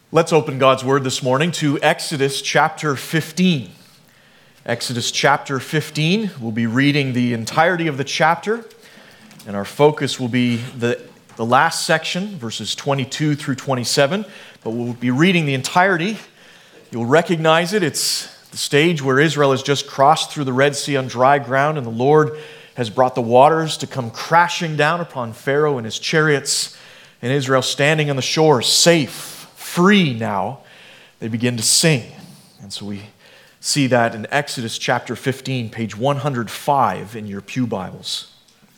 Let's open God's Word this morning to Exodus chapter 15. Exodus chapter 15, we'll be reading the entirety of the chapter, and our focus will be the last section, verses 22 through 27, but we'll be reading the entirety. You'll recognize it. It's the stage where Israel has just crossed through the Red Sea on dry ground, and the Lord has brought the waters to come crashing down upon Pharaoh and his chariots, and Israel standing on the shore, safe, free now. They begin to sing. And so we see that in Exodus chapter 15, page 105 in your pew Bibles.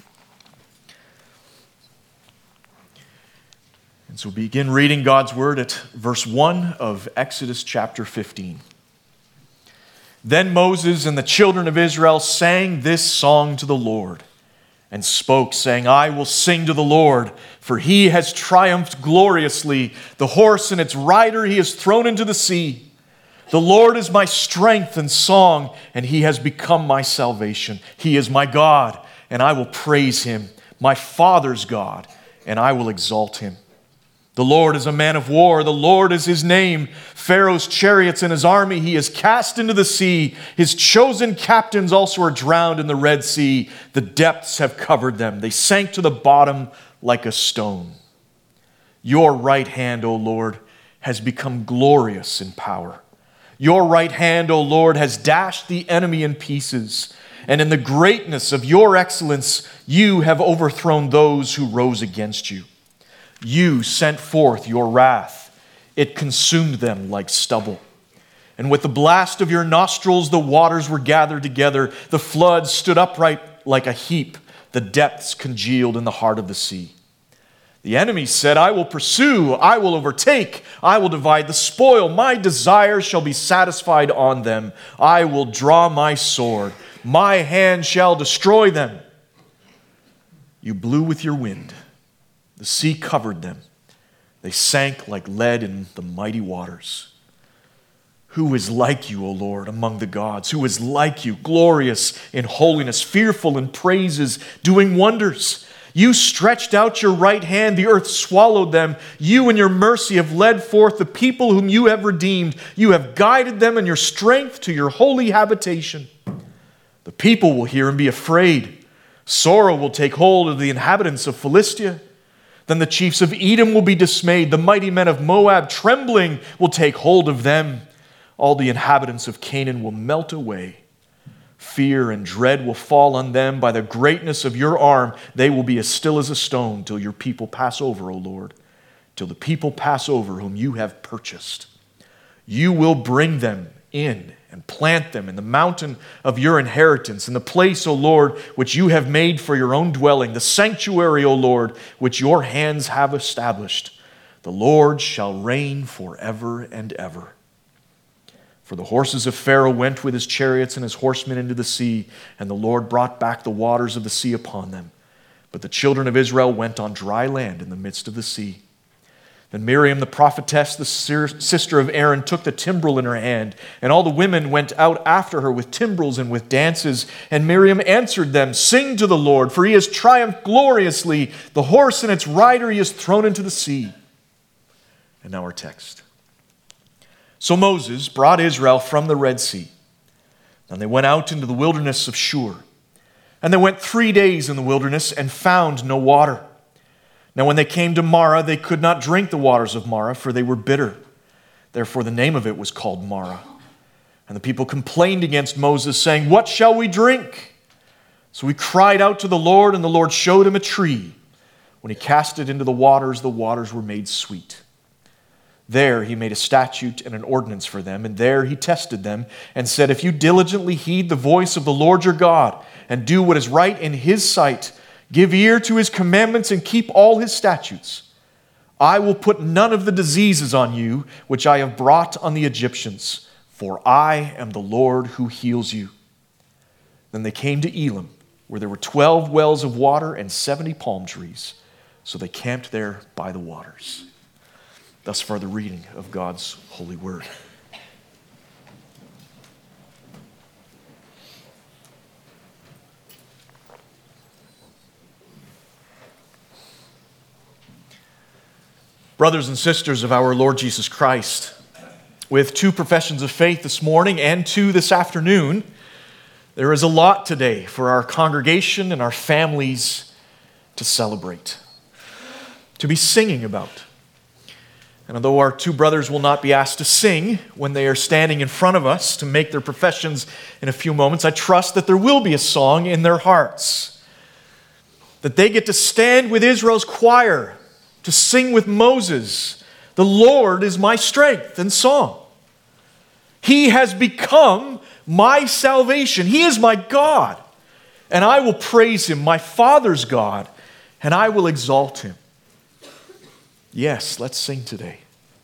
And so we begin reading God's Word at verse 1 of Exodus chapter 15. Then Moses and the children of Israel sang this song to the Lord and spoke, saying, I will sing to the Lord, for he has triumphed gloriously. The horse and its rider he has thrown into the sea. The Lord is my strength and song, and he has become my salvation. He is my God, and I will praise him, my father's God, and I will exalt him. The Lord is a man of war. The Lord is his name. Pharaoh's chariots and his army he has cast into the sea. His chosen captains also are drowned in the Red Sea. The depths have covered them. They sank to the bottom like a stone. Your right hand, O Lord, has become glorious in power. Your right hand, O Lord, has dashed the enemy in pieces. And in the greatness of your excellence, you have overthrown those who rose against you. You sent forth your wrath. It consumed them like stubble. And with the blast of your nostrils, the waters were gathered together. The floods stood upright like a heap. The depths congealed in the heart of the sea. The enemy said, I will pursue, I will overtake, I will divide the spoil. My desires shall be satisfied on them. I will draw my sword. My hand shall destroy them. You blew with your wind. The sea covered them. They sank like lead in the mighty waters. Who is like you, O Lord, among the gods? Who is like you, glorious in holiness, fearful in praises, doing wonders? You stretched out your right hand, the earth swallowed them. You in your mercy have led forth the people whom you have redeemed. You have guided them in your strength to your holy habitation. The people will hear and be afraid. Sorrow will take hold of the inhabitants of Philistia. Then the chiefs of Edom will be dismayed. The mighty men of Moab, trembling, will take hold of them. All the inhabitants of Canaan will melt away. Fear and dread will fall on them. By the greatness of your arm, they will be as still as a stone till your people pass over, O Lord, till the people pass over whom you have purchased. You will bring them in and plant them in the mountain of your inheritance, in the place, O Lord, which you have made for your own dwelling, the sanctuary, O Lord, which your hands have established. The Lord shall reign forever and ever. For the horses of Pharaoh went with his chariots and his horsemen into the sea, and the Lord brought back the waters of the sea upon them. But the children of Israel went on dry land in the midst of the sea. Then Miriam the prophetess, the sister of Aaron, took the timbrel in her hand, and all the women went out after her with timbrels and with dances. And Miriam answered them, Sing to the Lord, for he has triumphed gloriously. The horse and its rider he has thrown into the sea. And now our text. So Moses brought Israel from the Red Sea. And they went out into the wilderness of Shur. And they went 3 days in the wilderness and found no water. Now when they came to Marah, they could not drink the waters of Marah, for they were bitter. Therefore the name of it was called Marah. And the people complained against Moses, saying, What shall we drink? So he cried out to the Lord, and the Lord showed him a tree. When he cast it into the waters were made sweet. There he made a statute and an ordinance for them, and there he tested them, and said, If you diligently heed the voice of the Lord your God, and do what is right in his sight, give ear to his commandments and keep all his statutes, I will put none of the diseases on you which I have brought on the Egyptians, for I am the Lord who heals you. Then they came to Elim, where there were 12 wells of water and 70 palm trees. So they camped there by the waters. Thus far the reading of God's holy word. Brothers and sisters of our Lord Jesus Christ, with 2 professions of faith this morning and 2 this afternoon, there is a lot today for our congregation and our families to celebrate, to be singing about. And although our 2 brothers will not be asked to sing when they are standing in front of us to make their professions in a few moments, I trust that there will be a song in their hearts, that they get to stand with Israel's choir, to sing with Moses, "The Lord is my strength and song. He has become my salvation. He is my God, and I will praise him, my Father's God, and I will exalt him." Yes, let's sing today.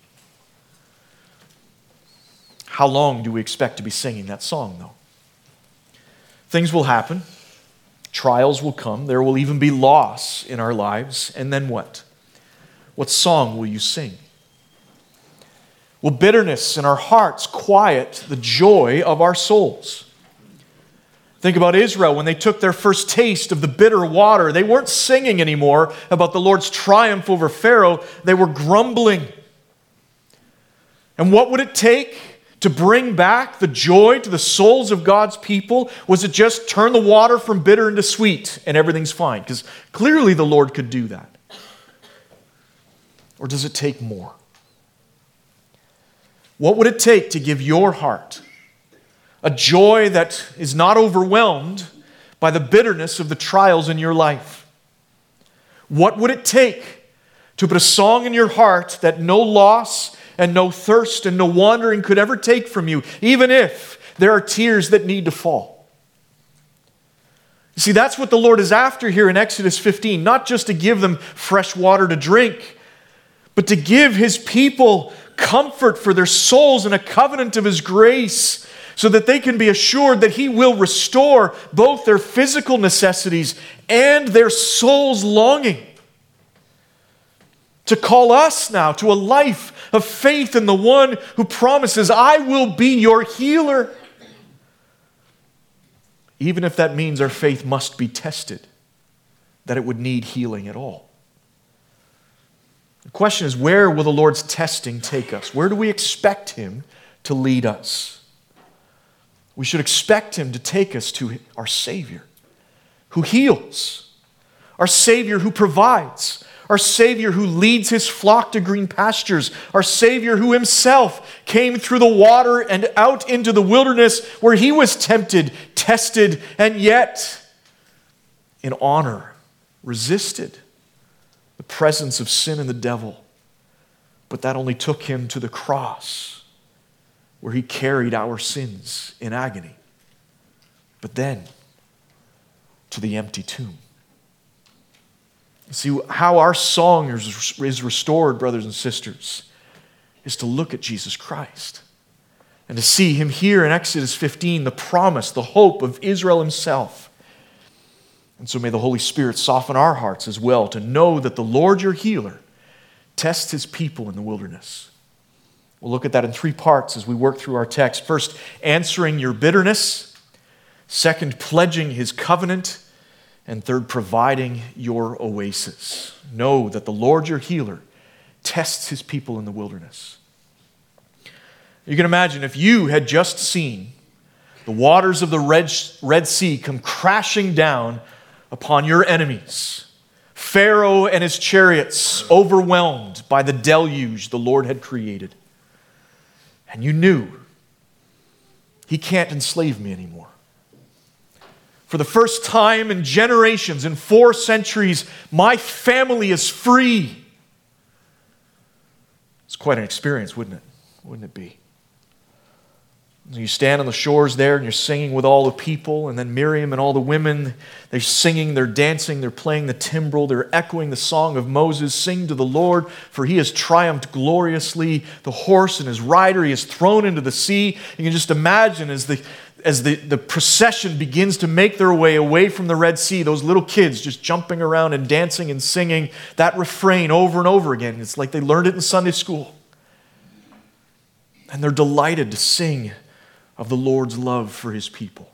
How long do we expect to be singing that song, though? Things will happen. Trials will come. There will even be loss in our lives. And then what? What song will you sing? Will bitterness in our hearts quiet the joy of our souls? Think about Israel when they took their first taste of the bitter water. They weren't singing anymore about the Lord's triumph over Pharaoh. They were grumbling. And what would it take to bring back the joy to the souls of God's people? Was it just turn the water from bitter into sweet and everything's fine? Because clearly the Lord could do that. Or does it take more? What would it take to give your heart a joy that is not overwhelmed by the bitterness of the trials in your life? What would it take to put a song in your heart that no loss and no thirst and no wandering could ever take from you, even if there are tears that need to fall? You see, that's what the Lord is after here in Exodus 15, not just to give them fresh water to drink, but to give his people comfort for their souls and a covenant of his grace so that they can be assured that he will restore both their physical necessities and their soul's longing. To call us now to a life of faith in the one who promises, "I will be your healer." Even if that means our faith must be tested, that it would need healing at all. The question is, where will the Lord's testing take us? Where do we expect him to lead us? We should expect him to take us to our Savior, who heals, our Savior who provides, our Savior who leads his flock to green pastures, our Savior who himself came through the water and out into the wilderness where he was tempted, tested, and yet in honor resisted the presence of sin and the devil. But that only took him to the cross, where he carried our sins in agony. But then to the empty tomb. See, how our song is restored, brothers and sisters, is to look at Jesus Christ and to see him here in Exodus 15, the promise, the hope of Israel himself. And so may the Holy Spirit soften our hearts as well to know that the Lord your healer tests his people in the wilderness. We'll look at that in 3 parts as we work through our text. First, answering your bitterness. Second, pledging his covenant. And third, providing your oasis. Know that the Lord your healer tests his people in the wilderness. You can imagine if you had just seen the waters of the Red Sea come crashing down upon your enemies, Pharaoh and his chariots overwhelmed by the deluge the Lord had created. And you knew, he can't enslave me anymore. For the first time in generations, in 4 centuries, my family is free. It's quite an experience, wouldn't it? Wouldn't it be? You stand on the shores there and you're singing with all the people, and then Miriam and all the women, they're singing, they're dancing, they're playing the timbrel, they're echoing the song of Moses. Sing to the Lord, for he has triumphed gloriously. The horse and his rider he has thrown into the sea. You can just imagine as the procession begins to make their way away from the Red Sea, those little kids just jumping around and dancing and singing that refrain over and over again. It's like they learned it in Sunday school. And they're delighted to sing of the Lord's love for his people.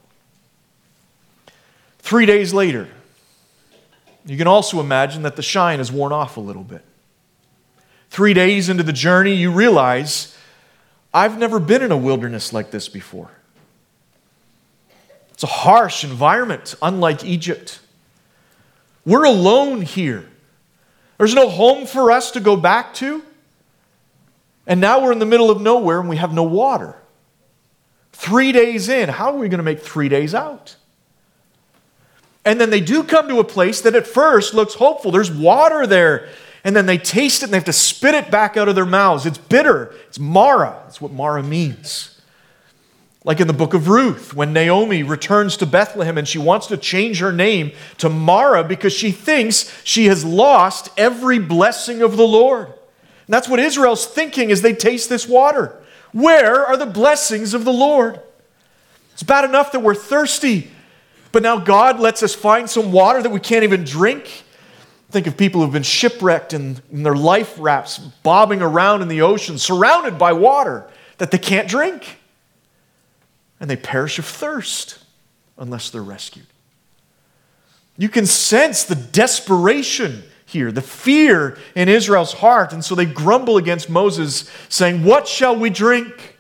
3 days later, you can also imagine that the shine has worn off a little bit. 3 days into the journey, you realize, I've never been in a wilderness like this before. It's a harsh environment, unlike Egypt. We're alone here. There's no home for us to go back to. And now we're in the middle of nowhere and we have no water. 3 days in, how are we going to make 3 days out? And then they do come to a place that at first looks hopeful. There's water there. And then they taste it and they have to spit it back out of their mouths. It's bitter. It's Mara. That's what Mara means. Like in the book of Ruth, when Naomi returns to Bethlehem and she wants to change her name to Mara because she thinks she has lost every blessing of the Lord. And that's what Israel's thinking as they taste this water. Where are the blessings of the Lord? It's bad enough that we're thirsty, but now God lets us find some water that we can't even drink. Think of people who've been shipwrecked in their life rafts, bobbing around in the ocean, surrounded by water that they can't drink. And they perish of thirst unless they're rescued. You can sense the desperation here, the fear in Israel's heart. And so they grumble against Moses, saying, "What shall we drink?"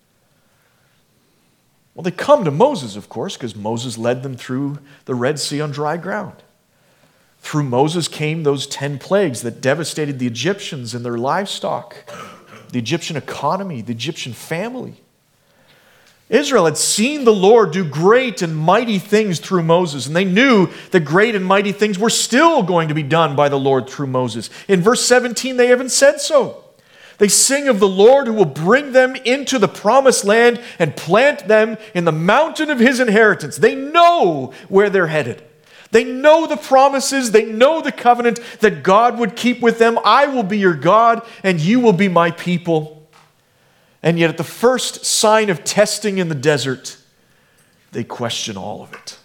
Well, they come to Moses, of course, because Moses led them through the Red Sea on dry ground. Through Moses came those 10 plagues that devastated the Egyptians and their livestock, the Egyptian economy, the Egyptian family. Israel had seen the Lord do great and mighty things through Moses, and they knew that great and mighty things were still going to be done by the Lord through Moses. In verse 17, they even said so. They sing of the Lord who will bring them into the promised land and plant them in the mountain of his inheritance. They know where they're headed. They know the promises. They know the covenant that God would keep with them. I will be your God, and you will be my people. And yet at the first sign of testing in the desert, they question all of it.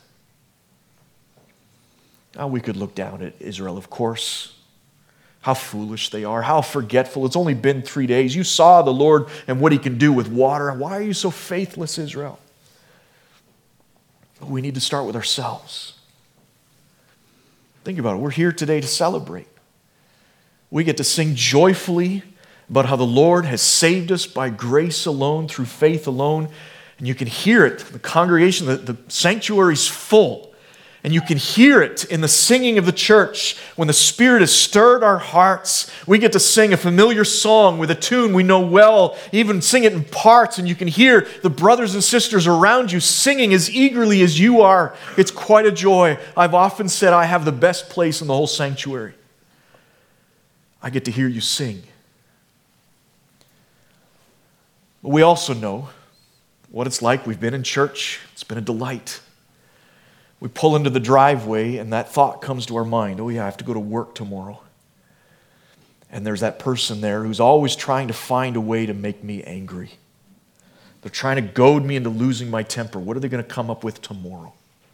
Now we could look down at Israel, of course. How foolish they are, how forgetful. It's only been 3 days. You saw the Lord and what he can do with water. Why are you so faithless, Israel? We need to start with ourselves. Think about it. We're here today to celebrate. We get to sing joyfully about how the Lord has saved us by grace alone, through faith alone. And you can hear it. The congregation, the sanctuary's full. And you can hear it in the singing of the church. When the Spirit has stirred our hearts, we get to sing a familiar song with a tune we know well, even sing it in parts, and you can hear the brothers and sisters around you singing as eagerly as you are. It's quite a joy. I've often said I have the best place in the whole sanctuary. I get to hear you sing. But we also know what it's like. We've been in church. It's been a delight. We pull into the driveway and that thought comes to our mind. Oh yeah, I have to go to work tomorrow. And there's that person there who's always trying to find a way to make me angry. They're trying to goad me into losing my temper. What are they going to come up with tomorrow?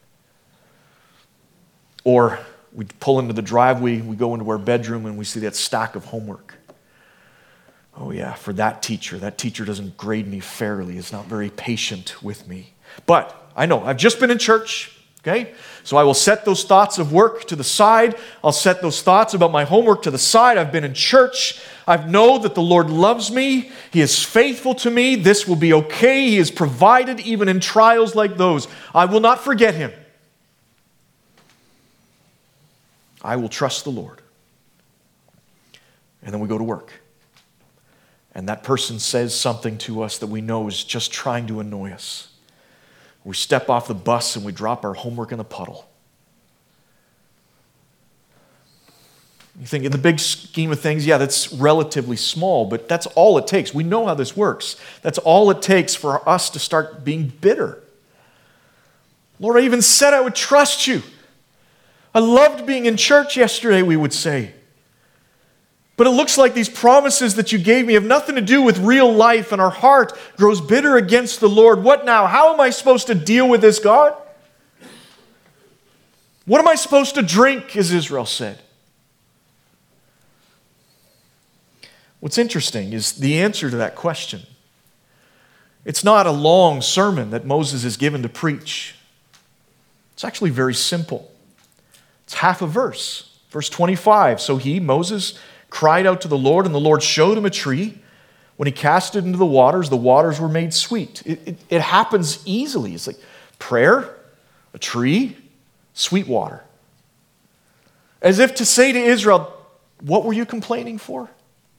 Or we pull into the driveway, we go into our bedroom and we see that stack of homework. Oh yeah, for that teacher doesn't grade me fairly. It's not very patient with me. But I know, I've just been in church, okay? So I will set those thoughts of work to the side. I'll set those thoughts about my homework to the side. I've been in church. I know that the Lord loves me. He is faithful to me. This will be okay. He has provided even in trials like those. I will not forget him. I will trust the Lord. And then we go to work. And that person says something to us that we know is just trying to annoy us. We step off the bus and we drop our homework in the puddle. You think in the big scheme of things, yeah, that's relatively small, but that's all it takes. We know how this works. That's all it takes for us to start being bitter. Lord, I even said I would trust you. I loved being in church yesterday, we would say. But it looks like these promises that you gave me have nothing to do with real life, and our heart grows bitter against the Lord. What now? How am I supposed to deal with this, God? What am I supposed to drink, as Israel said? What's interesting is the answer to that question. It's not a long sermon that Moses is given to preach. It's actually very simple. It's half a verse. Verse 25, so he, Moses, cried out to the Lord, and the Lord showed him a tree. When he cast it into the waters were made sweet. It happens easily. It's like prayer, a tree, sweet water. As if to say to Israel, what were you complaining for?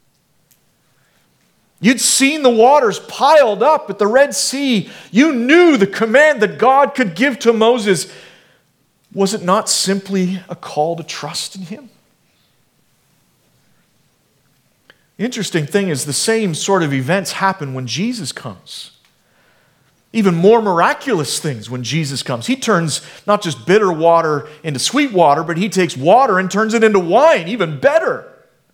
You'd seen the waters piled up at the Red Sea. You knew the command that God could give to Moses. Was it not simply a call to trust in him? The interesting thing is the same sort of events happen when Jesus comes. Even more miraculous things when Jesus comes. He turns not just bitter water into sweet water, but he takes water and turns it into wine, even better.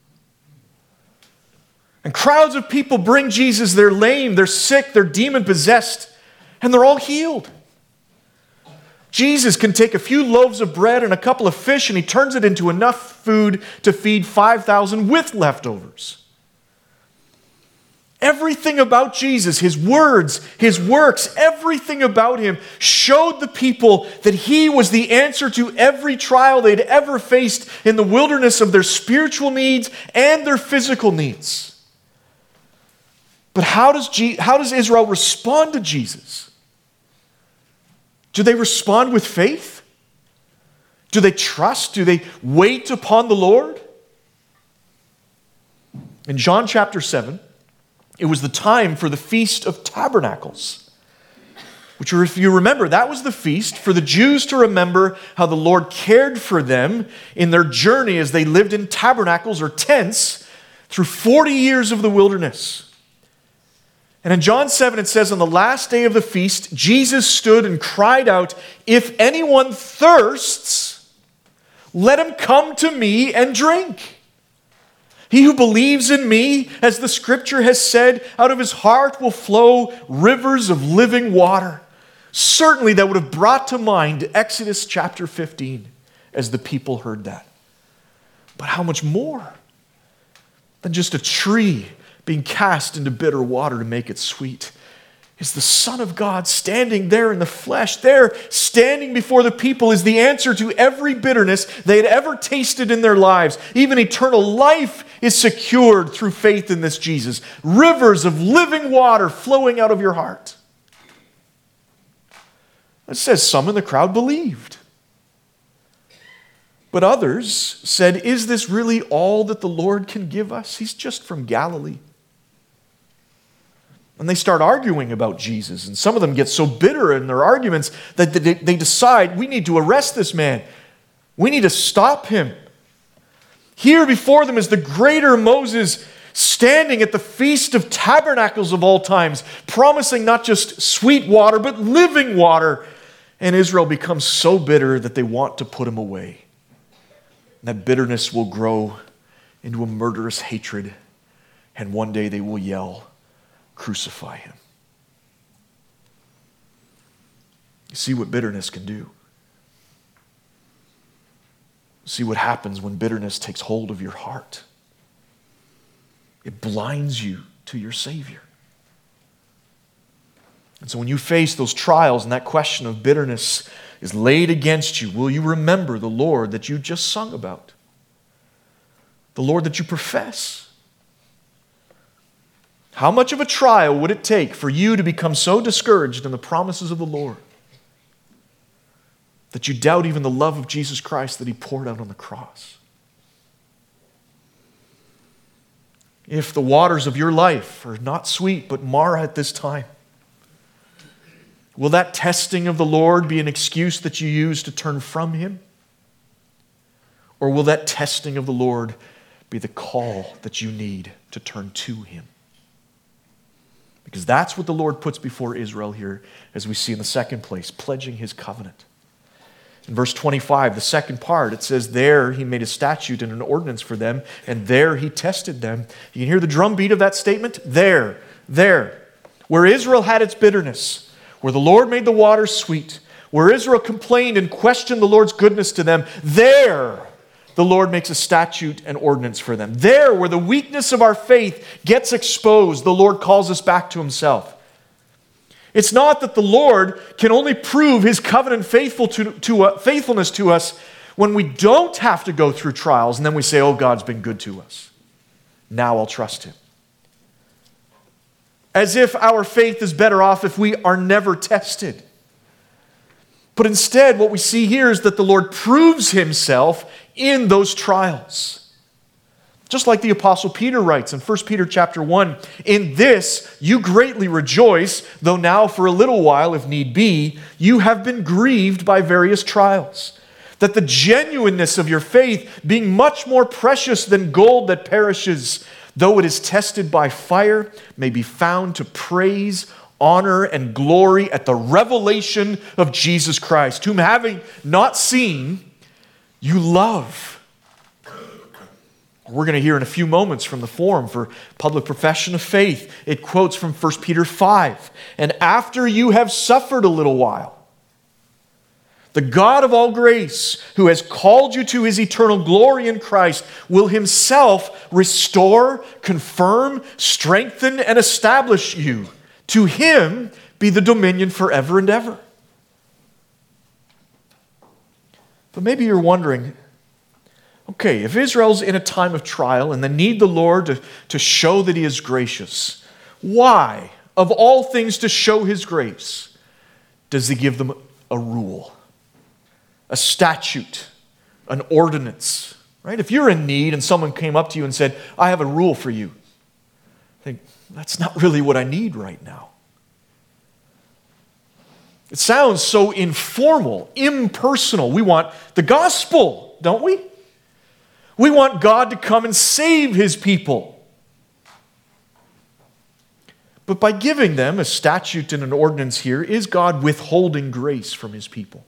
And crowds of people bring Jesus. They're lame, they're sick, they're demon-possessed, and they're all healed. Jesus can take a few loaves of bread and a couple of fish, and he turns it into enough food to feed 5,000 with leftovers. Everything about Jesus, his words, his works, everything about him showed the people that he was the answer to every trial they'd ever faced in the wilderness of their spiritual needs and their physical needs. But how does Israel respond to Jesus? Do they respond with faith? Do they trust? Do they wait upon the Lord? In John chapter 7, it was the time for the Feast of Tabernacles, which, if you remember, that was the feast for the Jews to remember how the Lord cared for them in their journey as they lived in tabernacles or tents through 40 years of the wilderness. And in John 7, it says, on the last day of the feast, Jesus stood and cried out, "If anyone thirsts, let him come to me and drink. He who believes in me, as the scripture has said, out of his heart will flow rivers of living water." Certainly that would have brought to mind Exodus chapter 15 as the people heard that. But how much more than just a tree being cast into bitter water to make it sweet is the Son of God standing there in the flesh, there standing before the people is the answer to every bitterness they had ever tasted in their lives. Even eternal life is secured through faith in this Jesus. Rivers of living water flowing out of your heart. It says some in the crowd believed. But others said, "Is this really all that the Lord can give us? He's just from Galilee." And they start arguing about Jesus. And some of them get so bitter in their arguments that they decide, we need to arrest this man. We need to stop him. Here before them is the greater Moses standing at the Feast of Tabernacles of all times, promising not just sweet water, but living water. And Israel becomes so bitter that they want to put him away. And that bitterness will grow into a murderous hatred. And one day they will yell, "Crucify him." You see what bitterness can do. See what happens when bitterness takes hold of your heart. It blinds you to your Savior. And so when you face those trials and that question of bitterness is laid against you, will you remember the Lord that you just sung about? The Lord that you profess? How much of a trial would it take for you to become so discouraged in the promises of the Lord that you doubt even the love of Jesus Christ that he poured out on the cross? If the waters of your life are not sweet but Mara at this time, will that testing of the Lord be an excuse that you use to turn from him? Or will that testing of the Lord be the call that you need to turn to him? Because that's what the Lord puts before Israel here, as we see in the second place, pledging his covenant. In verse 25, the second part, it says, there he made a statute and an ordinance for them, and there he tested them. You can hear the drumbeat of that statement? There. Where Israel had its bitterness, where the Lord made the waters sweet, where Israel complained and questioned the Lord's goodness to them, there the Lord makes a statute and ordinance for them. There, where the weakness of our faith gets exposed, the Lord calls us back to himself. It's not that the Lord can only prove his covenant faithfulness to us when we don't have to go through trials and then we say, oh, God's been good to us. Now I'll trust him. As if our faith is better off if we are never tested. But instead, what we see here is that the Lord proves himself in those trials. Just like the Apostle Peter writes in 1 Peter chapter 1, "In this you greatly rejoice, though now for a little while, if need be, you have been grieved by various trials, that the genuineness of your faith, being much more precious than gold that perishes, though it is tested by fire, may be found to praise, honor, and glory at the revelation of Jesus Christ, whom having not seen, you love." We're going to hear in a few moments from the Forum for Public Profession of Faith. It quotes from 1 Peter 5. "And after you have suffered a little while, the God of all grace, who has called you to his eternal glory in Christ, will himself restore, confirm, strengthen, and establish you. To him be the dominion forever and ever." But maybe you're wondering, okay, if Israel's in a time of trial and they need the Lord to show that he is gracious, why, of all things to show his grace, does he give them a rule, a statute, an ordinance? Right? If you're in need and someone came up to you and said, "I have a rule for you," I think, that's not really what I need right now. It sounds so informal, impersonal. We want the gospel, don't we? We want God to come and save his people. But by giving them a statute and an ordinance here, is God withholding grace from his people?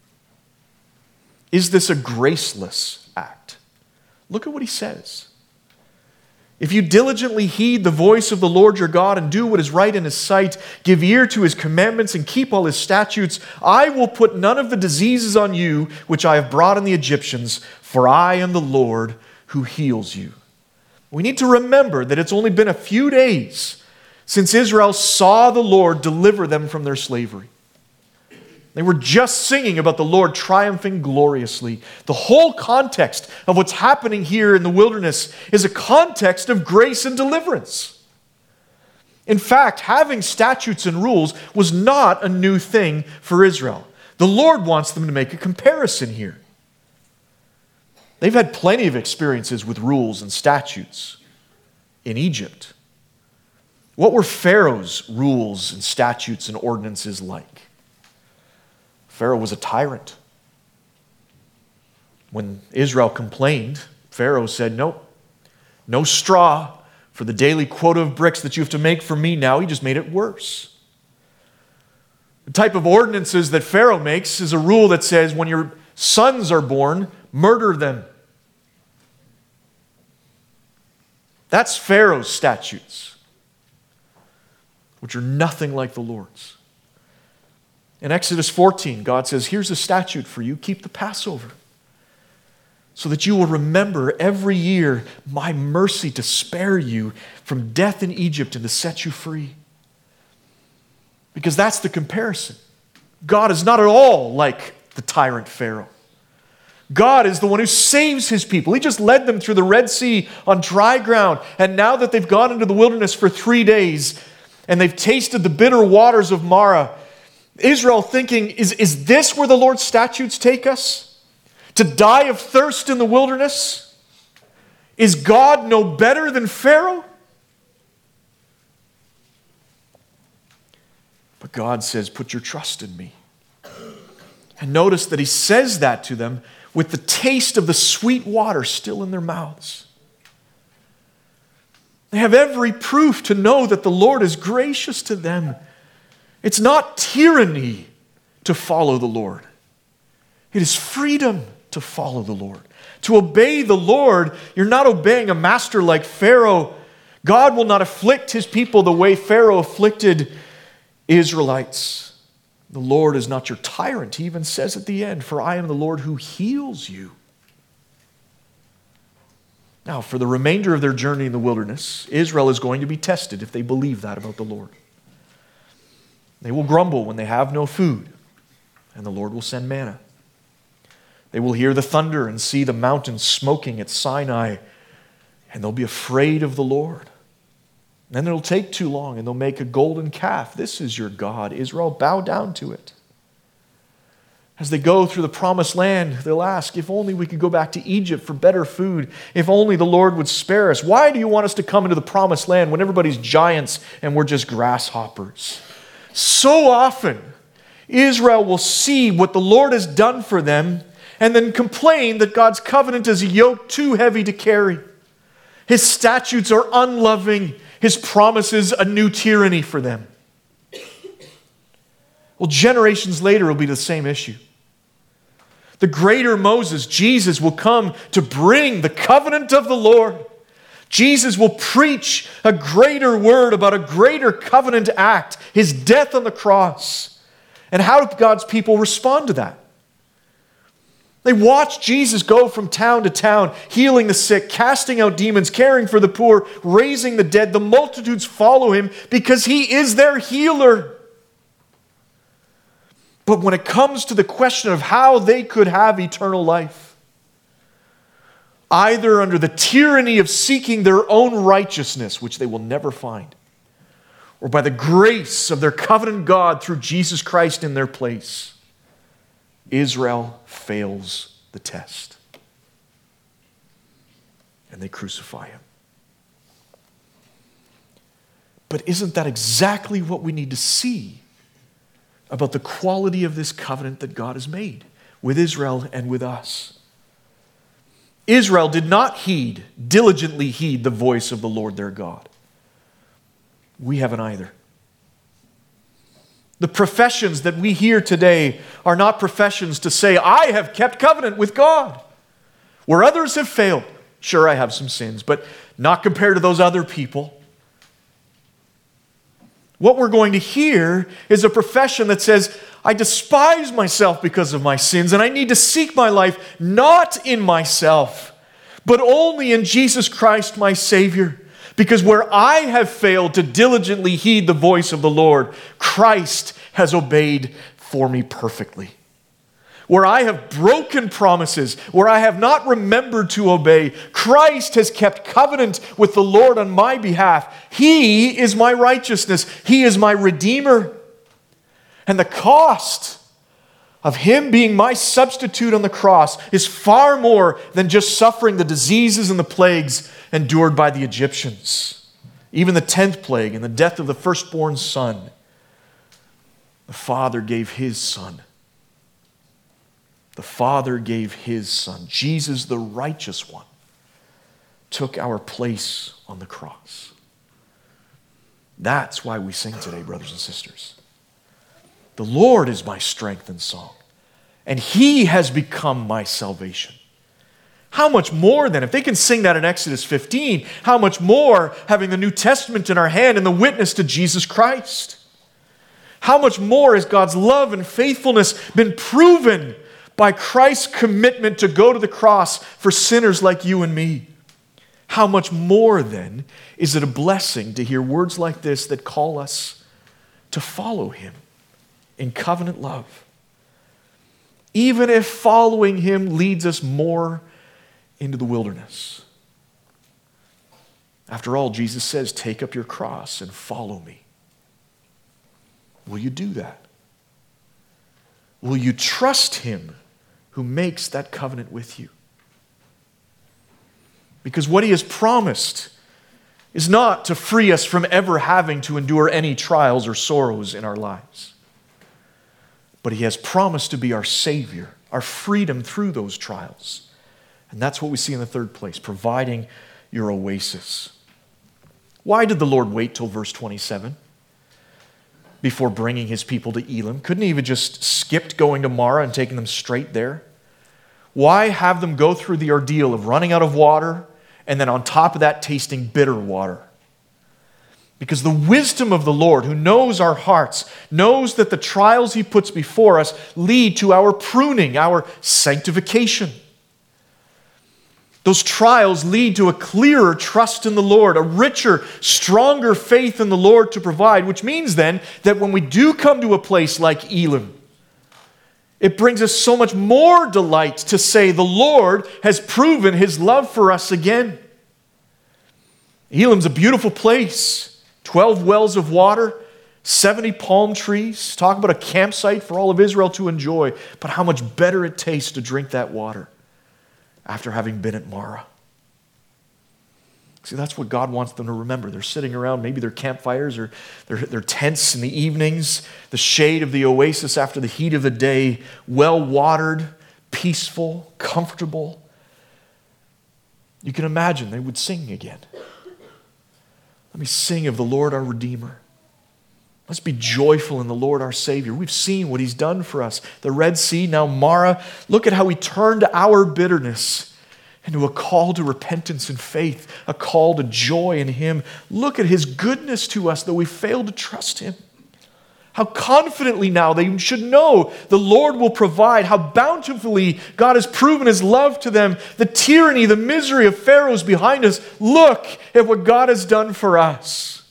Is this a graceless act? Look at what he says. "If you diligently heed the voice of the Lord your God and do what is right in his sight, give ear to his commandments and keep all his statutes, I will put none of the diseases on you which I have brought on the Egyptians, for I am the Lord who heals you." We need to remember that it's only been a few days since Israel saw the Lord deliver them from their slavery. They were just singing about the Lord triumphing gloriously. The whole context of what's happening here in the wilderness is a context of grace and deliverance. In fact, having statutes and rules was not a new thing for Israel. The Lord wants them to make a comparison here. They've had plenty of experiences with rules and statutes in Egypt. What were Pharaoh's rules and statutes and ordinances like? Pharaoh was a tyrant. When Israel complained, Pharaoh said, "Nope, no straw for the daily quota of bricks that you have to make for me now." He just made it worse. The type of ordinances that Pharaoh makes is a rule that says when your sons are born, murder them. That's Pharaoh's statutes, which are nothing like the Lord's. In Exodus 14, God says, "Here's a statute for you. Keep the Passover, so that you will remember every year my mercy to spare you from death in Egypt and to set you free." Because that's the comparison. God is not at all like the tyrant Pharaoh. God is the one who saves his people. He just led them through the Red Sea on dry ground. And now that they've gone into the wilderness for 3 days and they've tasted the bitter waters of Marah, Israel thinking, is this where the Lord's statutes take us? To die of thirst in the wilderness? Is God no better than Pharaoh? But God says, "Put your trust in me." And notice that he says that to them with the taste of the sweet water still in their mouths. They have every proof to know that the Lord is gracious to them. It's not tyranny to follow the Lord. It is freedom to follow the Lord. To obey the Lord, you're not obeying a master like Pharaoh. God will not afflict his people the way Pharaoh afflicted Israelites. The Lord is not your tyrant. He even says at the end, "For I am the Lord who heals you." Now, for the remainder of their journey in the wilderness, Israel is going to be tested if they believe that about the Lord. They will grumble when they have no food, and the Lord will send manna. They will hear the thunder and see the mountain smoking at Sinai And they'll be afraid of the Lord. Then it'll take too long, and they'll make a golden calf. This is your God, Israel. Bow down to it. As they go through the promised land, they'll ask, if only we could go back to Egypt for better food. If only the Lord would spare us. Why do you want us to come into the promised land when everybody's giants and we're just grasshoppers? So often, Israel will see what the Lord has done for them and then complain that God's covenant is a yoke too heavy to carry. His statutes are unloving. His promises a new tyranny for them. Well, generations later will be the same issue. The greater Moses, Jesus, will come to bring the covenant of the Lord. Jesus will preach a greater word about a greater covenant act, his death on the cross. And how do God's people respond to that? They watch Jesus go from town to town, healing the sick, casting out demons, caring for the poor, raising the dead. The multitudes follow him because he is their healer. But when it comes to the question of how they could have eternal life, either under the tyranny of seeking their own righteousness, which they will never find, or by the grace of their covenant God through Jesus Christ in their place, Israel fails the test. And they crucify him. But isn't that exactly what we need to see about the quality of this covenant that God has made with Israel and with us? Israel did not diligently heed the voice of the Lord their God. We haven't either. The professions that we hear today are not professions to say, I have kept covenant with God. Where others have failed, sure, I have some sins, but not compared to those other people. What we're going to hear is a profession that says, I despise myself because of my sins, and I need to seek my life not in myself, but only in Jesus Christ, my Savior. Because where I have failed to diligently heed the voice of the Lord, Christ has obeyed for me perfectly. Where I have broken promises, where I have not remembered to obey, Christ has kept covenant with the Lord on my behalf. He is my righteousness. He is my Redeemer. And the cost of Him being my substitute on the cross is far more than just suffering the diseases and the plagues endured by the Egyptians. Even the 10th plague and the death of the firstborn son. The Father gave His Son. The Father gave His Son. Jesus, the righteous one, took our place on the cross. That's why we sing today, brothers and sisters. The Lord is my strength and song, and He has become my salvation. How much more then, if they can sing that in Exodus 15, how much more having the New Testament in our hand and the witness to Jesus Christ? How much more has God's love and faithfulness been proven by Christ's commitment to go to the cross for sinners like you and me? How much more then is it a blessing to hear words like this that call us to follow Him in covenant love? Even if following Him leads us more into the wilderness. After all, Jesus says, take up your cross and follow me. Will you do that? Will you trust Him who makes that covenant with you? Because what He has promised is not to free us from ever having to endure any trials or sorrows in our lives. But He has promised to be our Savior, our freedom through those trials. And that's what we see in the third place, providing your oasis. Why did the Lord wait till verse 27 before bringing His people to Elim? Couldn't He have just skipped going to Marah and taken them straight there? Why have them go through the ordeal of running out of water and then on top of that tasting bitter water? Because the wisdom of the Lord, who knows our hearts, knows that the trials He puts before us lead to our pruning, our sanctification. Those trials lead to a clearer trust in the Lord, a richer, stronger faith in the Lord to provide, which means then that when we do come to a place like Elim, it brings us so much more delight to say the Lord has proven His love for us again. Elim's a beautiful place. 12 wells of water, 70 palm trees. Talk about a campsite for all of Israel to enjoy. But how much better it tastes to drink that water after having been at Marah. See, that's what God wants them to remember. They're sitting around maybe their campfires or their tents in the evenings, the shade of the oasis after the heat of the day, well-watered, peaceful, comfortable. You can imagine they would sing again. Let me sing of the Lord our Redeemer. Let's be joyful in the Lord our Savior. We've seen what He's done for us. The Red Sea, now Marah. Look at how He turned our bitterness into a call to repentance and faith, a call to joy in Him. Look at His goodness to us, though we fail to trust Him. How confidently now they should know the Lord will provide, how bountifully God has proven His love to them, the tyranny, the misery of Pharaoh's behind us. Look at what God has done for us.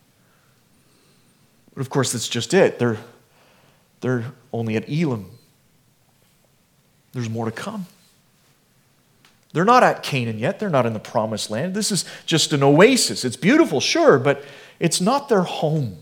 But of course, that's just it. They're only at Elim. There's more to come. They're not at Canaan yet. They're not in the promised land. This is just an oasis. It's beautiful, sure, but it's not their home.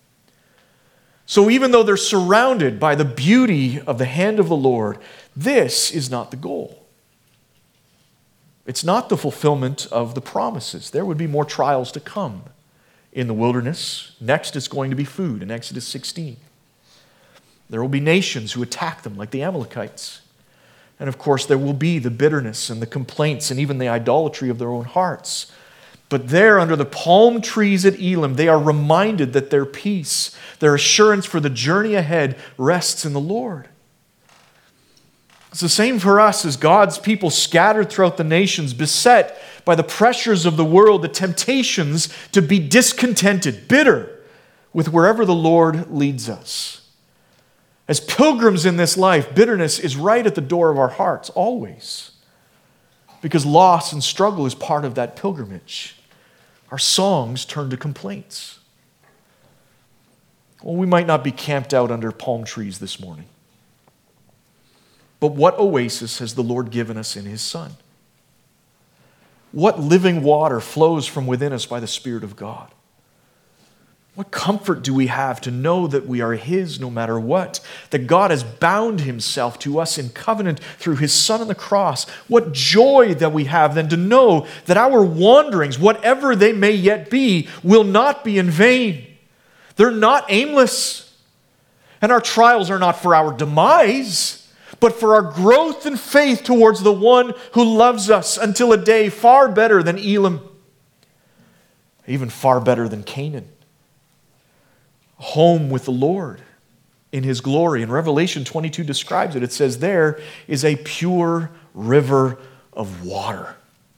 So even though they're surrounded by the beauty of the hand of the Lord, this is not the goal. It's not the fulfillment of the promises. There would be more trials to come in the wilderness. Next is going to be food in Exodus 16. There will be nations who attack them, like the Amalekites. And of course, there will be the bitterness and the complaints and even the idolatry of their own hearts. But there, under the palm trees at Elim, they are reminded that their peace, their assurance for the journey ahead, rests in the Lord. It's the same for us as God's people scattered throughout the nations, beset by the pressures of the world, the temptations to be discontented, bitter with wherever the Lord leads us. As pilgrims in this life, bitterness is right at the door of our hearts, always. Because loss and struggle is part of that pilgrimage. Our songs turn to complaints. Well, we might not be camped out under palm trees this morning. But what oasis has the Lord given us in His Son? What living water flows from within us by the Spirit of God? What comfort do we have to know that we are His no matter what? That God has bound Himself to us in covenant through His Son on the cross. What joy that we have then to know that our wanderings, whatever they may yet be, will not be in vain. They're not aimless. And our trials are not for our demise, but for our growth in faith towards the one who loves us until a day far better than Elim, even far better than Canaan. Home with the Lord in His glory. And Revelation 22 describes it. It says there is a pure river of water.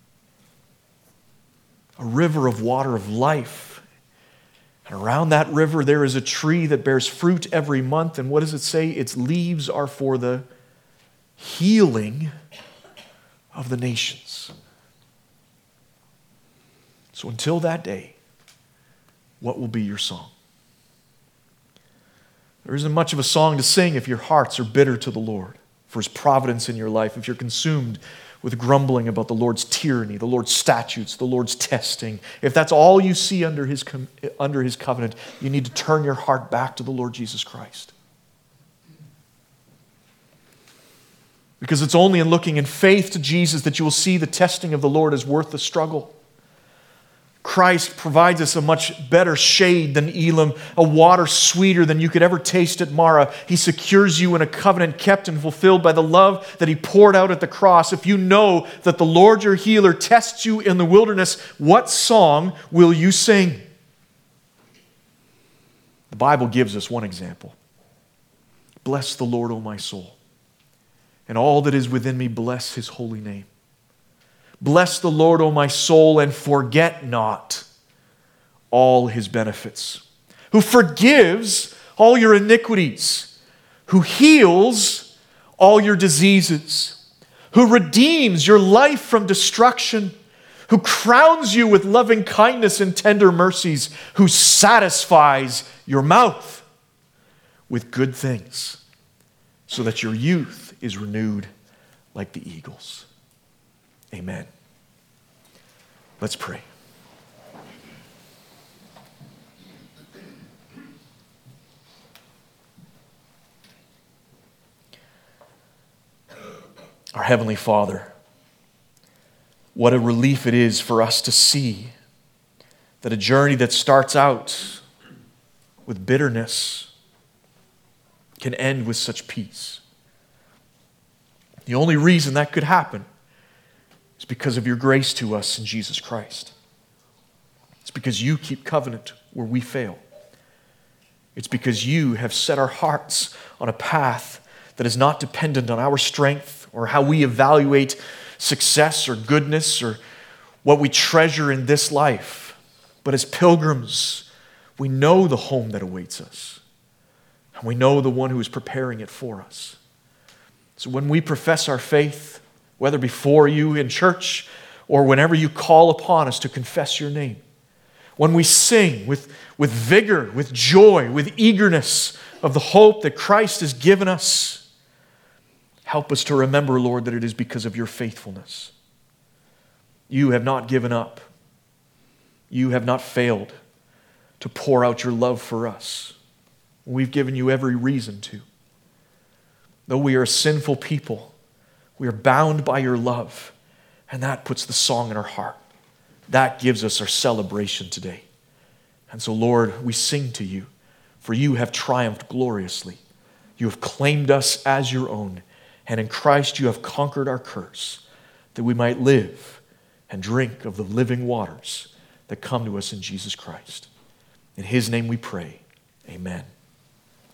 A river of water of life. And around that river there is a tree that bears fruit every month. And what does it say? Its leaves are for the healing of the nations. So until that day, what will be your song? There isn't much of a song to sing if your hearts are bitter to the Lord for His providence in your life, if you're consumed with grumbling about the Lord's tyranny, the Lord's statutes, the Lord's testing. If that's all you see under His covenant, you need to turn your heart back to the Lord Jesus Christ. Because it's only in looking in faith to Jesus that you will see the testing of the Lord is worth the struggle. Christ provides us a much better shade than Elim, a water sweeter than you could ever taste at Marah. He secures you in a covenant kept and fulfilled by the love that He poured out at the cross. If you know that the Lord your healer tests you in the wilderness, what song will you sing? The Bible gives us one example. Bless the Lord, O my soul, and all that is within me, bless His holy name. Bless the Lord, O my soul, and forget not all His benefits, who forgives all your iniquities, who heals all your diseases, who redeems your life from destruction, who crowns you with loving kindness and tender mercies, who satisfies your mouth with good things, so that your youth is renewed like the eagles. Amen. Let's pray. Heavenly Father, what a relief it is for us to see that a journey that starts out with bitterness can end with such peace. The only reason that could happen is because of your grace to us in Jesus Christ. It's because you keep covenant where we fail. It's because you have set our hearts on a path that is not dependent on our strength or how we evaluate success or goodness or what we treasure in this life. But as pilgrims, we know the home that awaits us. And we know the one who is preparing it for us. So when we profess our faith, whether before you in church or whenever you call upon us to confess your name, when we sing with vigor, with joy, with eagerness of the hope that Christ has given us, help us to remember, Lord, that it is because of your faithfulness. You have not given up. You have not failed to pour out your love for us. We've given you every reason to. Though we are a sinful people, we are bound by your love, and that puts the song in our heart. That gives us our celebration today. And so, Lord, we sing to you, for you have triumphed gloriously. You have claimed us as your own, and in Christ you have conquered our curse, that we might live and drink of the living waters that come to us in Jesus Christ. In his name we pray. Amen.